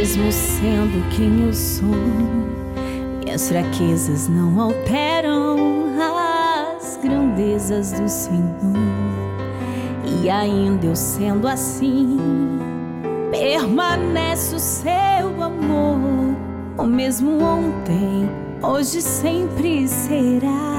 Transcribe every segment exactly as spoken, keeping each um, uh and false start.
Mesmo sendo quem eu sou, minhas fraquezas não alteram as grandezas do Senhor. E ainda eu sendo assim, permanece o seu amor, o mesmo ontem, hoje sempre será.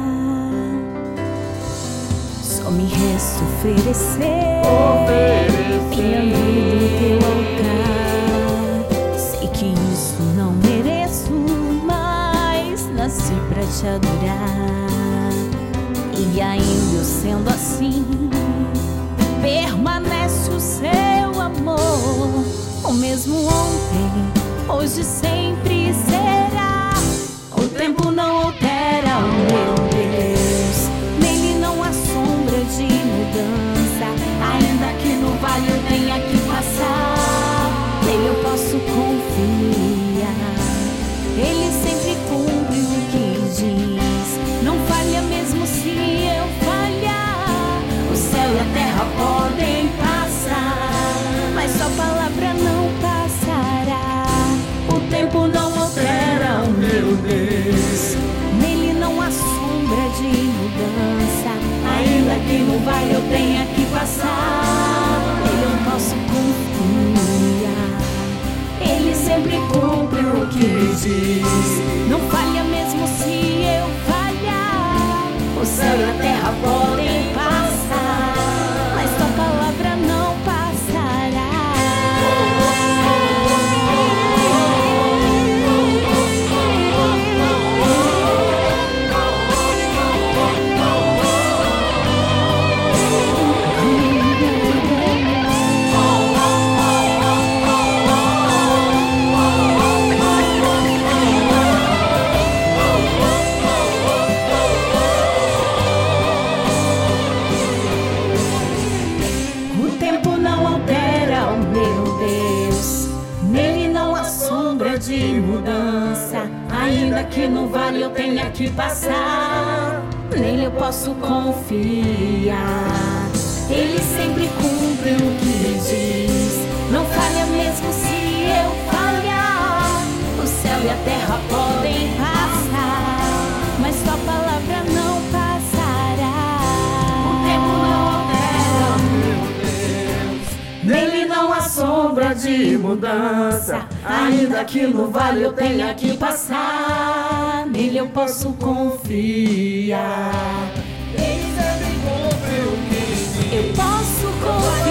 Só me resta oferecer, minha vida em teu altar. Sei que isso não mereço, mas nasci pra te adorar. E ainda eu sendo assim, permanece o seu amor, o mesmo ontem, hoje sempre será. O tempo não altera, meu Deus, nele não há sombra de mudança. Ainda que no vale eu tenha que passar, nele eu posso confiar. Ele sempre cumpre o que diz, não falha mesmo se eu falhar. O céu e a terra podem passar, mas sua palavra não passará. O tempo não altera, meu Deus, nele não há sombra de mudança. Ainda que no vale eu tenha que passar, nele eu posso confiar. Ele sempre cumpre o que diz, não falha mesmo se eu falhar. O céu e a terra podem passar, mas tua palavra não passará. De mudança, ainda que no vale eu tenha que passar, nele eu posso confiar. Ele sempre cumpre o que diz, não falha mesmo se eu falhar. O céu e a terra podem passar, mas sua palavra não passará. O tempo não altera, meu Deus, nele não há sombra de mudança. Ainda que no vale eu tenha que passar, nele eu posso confiar. Ele sempre cumpre o que diz. Eu posso confiar.